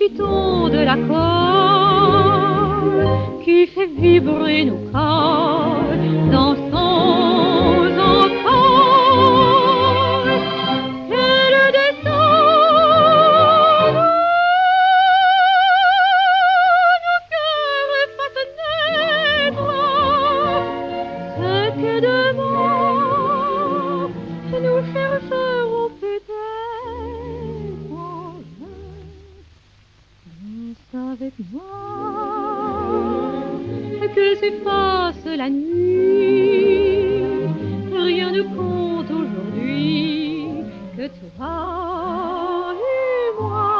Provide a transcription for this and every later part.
profitons de l'accord qui fait vibrer nos corps, dansons encore. Quel destin, nos cœurs fassent naître ce que demain nous chercherons peut-être en vain. Danse avec moi, que s'efface la nuit. Rien ne compte aujourd'hui que toi et moi.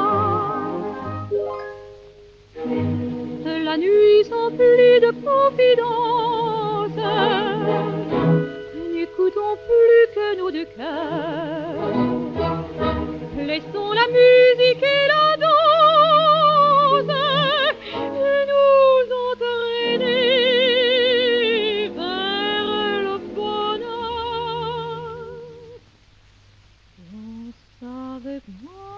La nuit s'emplit de confidences. N'écoutons plus que nos deux cœurs. Laissons la musique et la danse nous entraîner vers le bonheur. Danse avec moi,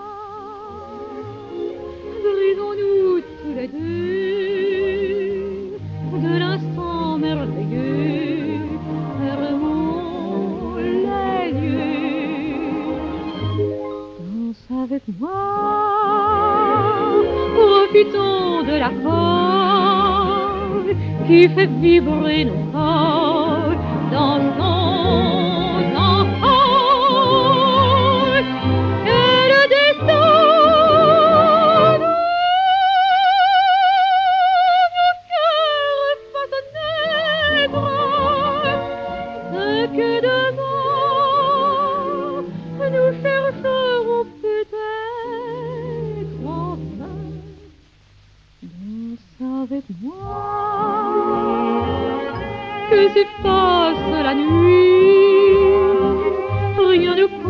brisons-nous tous les deux de l'instant merveilleux. Fermons les yeux. Danse avec moi, profitons de l'accord qui fait vibrer nos corps, dansons encore. Et le destin, nos cœurs fassent naître ce que demain nous chercherons peut-être enfin. Danse avec moi, que s'efface la nuit. Rien ne